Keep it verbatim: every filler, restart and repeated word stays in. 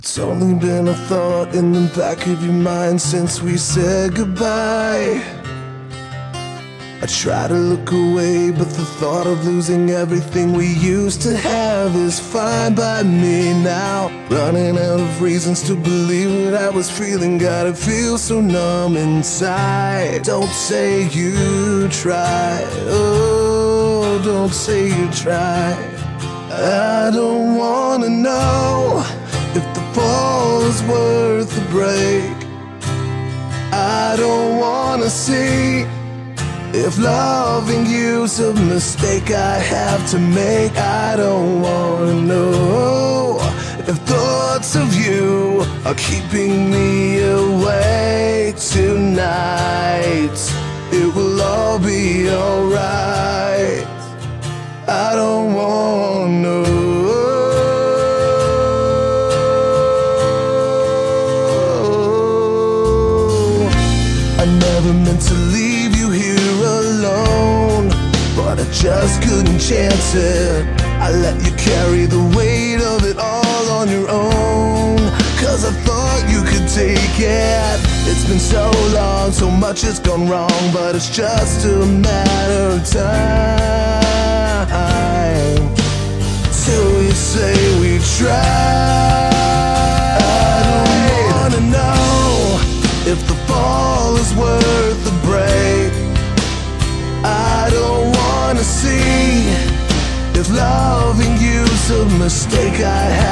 It's only been a thought in the back of your mind since we said goodbye. I try to look away, but the thought of losing everything we used to have is fine by me now. Running out of reasons to believe what I was feeling, gotta feel so numb inside. Don't say you tried, oh, don't say you tried. I don't wanna know if the fall is worth the break. I don't wanna see if loving you's a mistake I have to make. I don't wanna know if thoughts of you are keeping me awake tonight. It will all be alright. I don't wanna know. I never meant to leave you here alone, but I just couldn't chance it. I let you carry the weight of it all on your own, cause I thought you could take it. It's been so long, so much has gone wrong, but it's just a matter of time till you say we tried. I don't wanna know if the fall is worth the break. I don't wanna see if loving you's a mistake I have